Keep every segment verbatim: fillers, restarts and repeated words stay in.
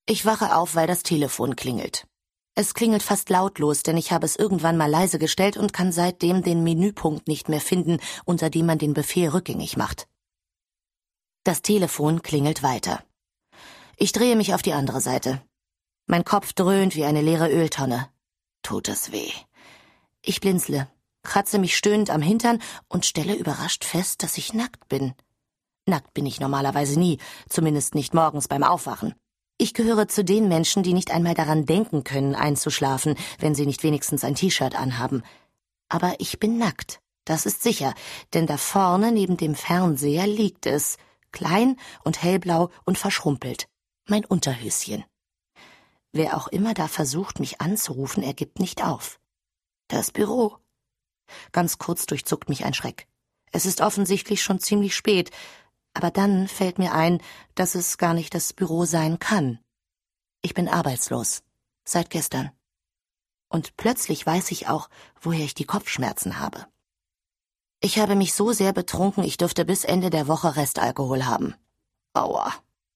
Ich wache auf, weil das Telefon klingelt. Es klingelt fast lautlos, denn ich habe es irgendwann mal leise gestellt und kann seitdem den Menüpunkt nicht mehr finden, unter dem man den Befehl rückgängig macht. Das Telefon klingelt weiter. Ich drehe mich auf die andere Seite. Mein Kopf dröhnt wie eine leere Öltonne. Tut es weh. Ich blinzle, kratze mich stöhnend am Hintern und stelle überrascht fest, dass ich nackt bin. Nackt bin ich normalerweise nie, zumindest nicht morgens beim Aufwachen. Ich gehöre zu den Menschen, die nicht einmal daran denken können, einzuschlafen, wenn sie nicht wenigstens ein T-Shirt anhaben. Aber ich bin nackt, das ist sicher, denn da vorne neben dem Fernseher liegt es, klein und hellblau und verschrumpelt, mein Unterhöschen. Wer auch immer da versucht, mich anzurufen, er gibt nicht auf. Das Büro. Ganz kurz durchzuckt mich ein Schreck. Es ist offensichtlich schon ziemlich spät, aber dann fällt mir ein, dass es gar nicht das Büro sein kann. Ich bin arbeitslos. Seit gestern. Und plötzlich weiß ich auch, woher ich die Kopfschmerzen habe. Ich habe mich so sehr betrunken, ich dürfte bis Ende der Woche Restalkohol haben. Aua.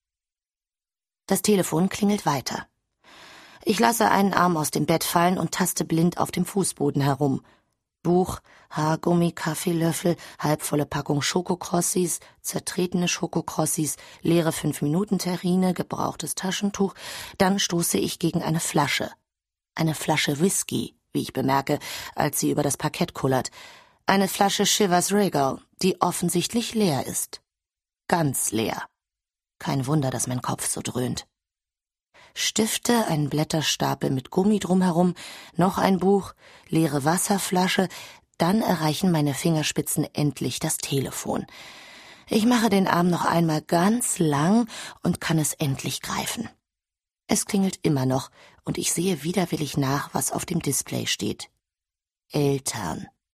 Das Telefon klingelt weiter. Ich lasse einen Arm aus dem Bett fallen und taste blind auf dem Fußboden herum. Buch, Haargummi, Kaffeelöffel, halbvolle Packung Schokokrossis, zertretene Schokokrossis, leere fünf-Minuten-Terrine, gebrauchtes Taschentuch. Dann stoße ich gegen eine Flasche. Eine Flasche Whisky, wie ich bemerke, als sie über das Parkett kullert. Eine Flasche Chivas Regal, die offensichtlich leer ist. Ganz leer. Kein Wunder, dass mein Kopf so dröhnt. Stifte, ein Blätterstapel mit Gummi drumherum, noch ein Buch, leere Wasserflasche, dann erreichen meine Fingerspitzen endlich das Telefon. Ich mache den Arm noch einmal ganz lang und kann es endlich greifen. Es klingelt immer noch und ich sehe widerwillig nach, was auf dem Display steht. Eltern.